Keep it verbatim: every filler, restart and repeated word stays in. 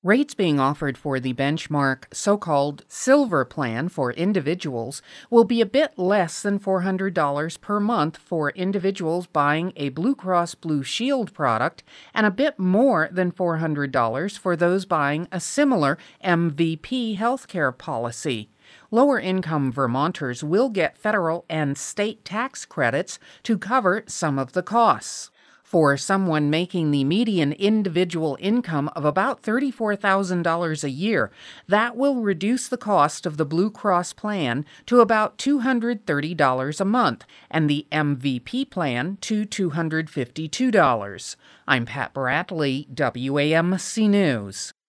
Rates being offered for the benchmark so-called silver plan for individuals will be a bit less than four hundred dollars per month for individuals buying a Blue Cross Blue Shield product and a bit more than four hundred dollars for those buying a similar M V P healthcare policy. Lower-income Vermonters will get federal and state tax credits to cover some of the costs. For someone making the median individual income of about thirty-four thousand dollars a year, that will reduce the cost of the Blue Cross plan to about two hundred thirty dollars a month and the M V P plan to two hundred fifty-two dollars. I'm Pat Bradley, W A M C News.